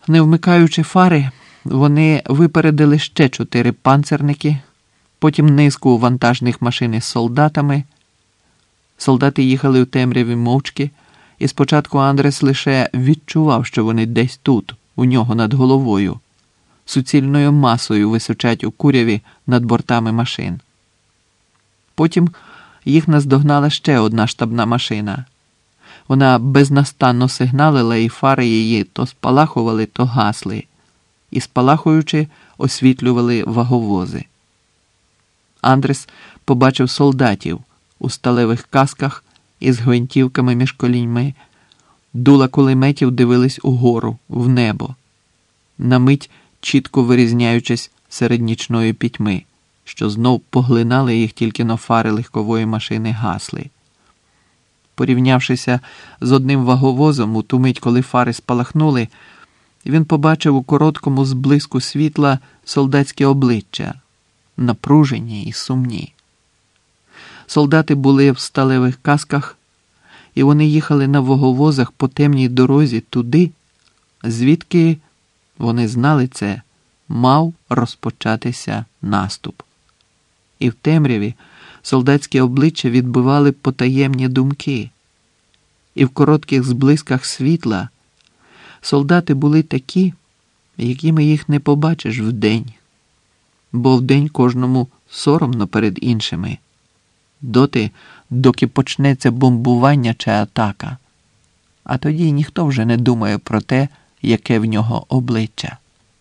Не вмикаючи фари, вони випередили ще 4 панцерники, потім низку вантажних машин із солдатами. Солдати їхали у темряві мовчки, і спочатку Андрес лише відчував, що вони десь тут, у нього над головою, суцільною масою височать у куряві над бортами машин. Потім їх наздогнала ще одна штабна машина. Вона безнастанно сигналила, і фари її то спалахували, то гасли, і, спалахуючи, освітлювали ваговози. Андрес побачив солдатів у сталевих касках із гвинтівками між коліньми. Дула кулеметів дивились угору, в небо, на мить чітко вирізняючись серед нічної пітьми, що знов поглинали їх, тільки-но фари легкової машини гасли. Порівнявшися з одним ваговозом у ту мить, коли фари спалахнули, він побачив у короткому зблиску світла солдатське обличчя, напружені і сумні. Солдати були в сталевих касках, і вони їхали на ваговозах по темній дорозі туди, звідки, вони знали це, мав розпочатися наступ. І в темряві солдатські обличчя відбивали потаємні думки. І в коротких зблисках світла солдати були такі, якими їх не побачиш вдень. Бо вдень кожному соромно перед іншими. Доти, доки почнеться бомбування чи атака. А тоді ніхто вже не думає про те, яке в нього обличчя.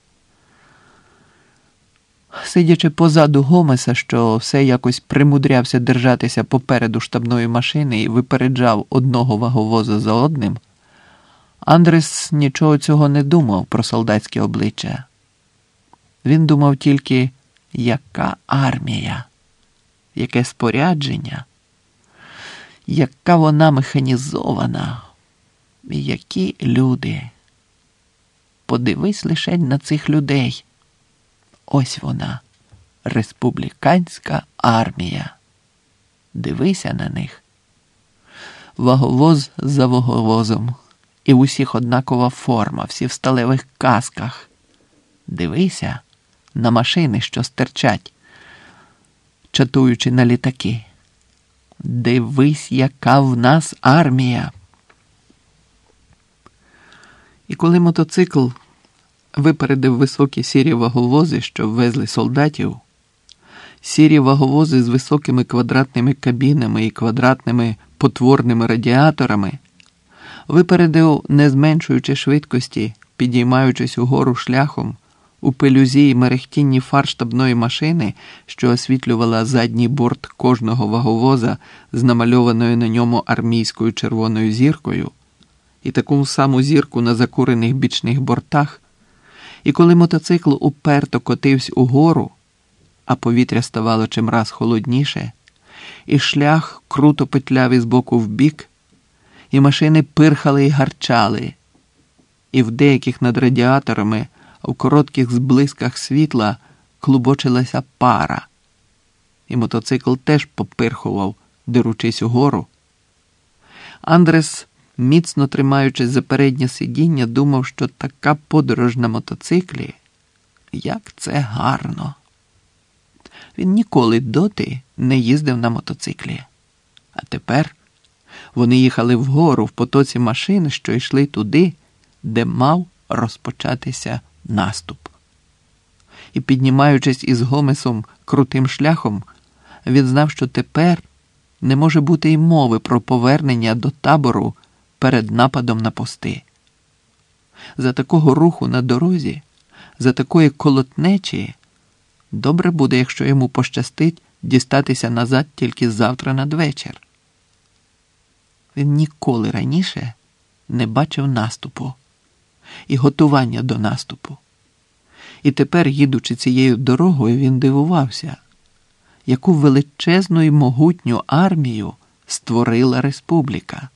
Сидячи позаду Гомеса, що все якось примудрявся держатися попереду штабної машини і випереджав одного ваговоза за одним, Андрес нічого цього не думав про солдатське обличчя. Він думав тільки, яка армія, яке спорядження, яка вона механізована, і які люди. Подивись лише на цих людей. Ось вона, республіканська армія. Дивися на них. Ваговоз за ваговозом. І в усіх однакова форма, всі в сталевих касках. Дивися на машини, що стирчать, чатуючи на літаки. Дивись, яка в нас армія. І коли мотоцикл випередив високі сірі ваговози, що везли солдатів, сірі ваговози з високими квадратними кабінами і квадратними потворними радіаторами, випередив, не зменшуючи швидкості, підіймаючись угору шляхом, у пелюзі й мерехтінні фар штабної машини, що освітлювала задній борт кожного ваговоза з намальованою на ньому армійською червоною зіркою, і таку саму зірку на закурених бічних бортах. І коли мотоцикл уперто котився угору, а повітря ставало чимраз холодніше, і шлях круто петляв із боку в бік, і машини пирхали і гарчали, і в деяких над радіаторами в коротких зблисках світла клубочилася пара, і мотоцикл теж попирхував, деручись угору. Андрес, міцно тримаючись за переднє сидіння, думав, що така подорож на мотоциклі, як це гарно. Він ніколи доти не їздив на мотоциклі. А тепер вони їхали вгору в потоці машин, що йшли туди, де мав розпочатися наступ. І піднімаючись із Гомесом крутим шляхом, він знав, що тепер не може бути й мови про повернення до табору перед нападом на пости. За такого руху на дорозі, за такої колотнечі, добре буде, якщо йому пощастить дістатися назад тільки завтра надвечір. Він ніколи раніше не бачив наступу і готування до наступу. І тепер, їдучи цією дорогою, він дивувався, яку величезну і могутню армію створила республіка.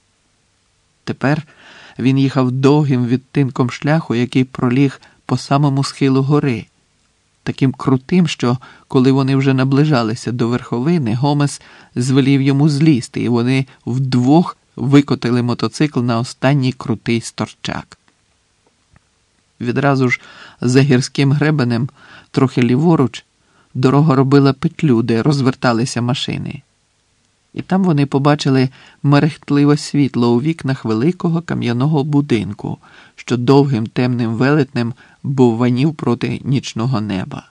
Тепер він їхав довгим відтинком шляху, який проліг по самому схилу гори, таким крутим, що, коли вони вже наближалися до верховини, Гомес звелів йому злізти, і вони вдвох викотили мотоцикл на останній крутий сторчак. Відразу ж за гірським гребенем, трохи ліворуч, дорога робила петлю, де розверталися машини. І там вони побачили мерехтливе світло у вікнах великого кам'яного будинку, що довгим темним велетнем бовванів проти нічного неба.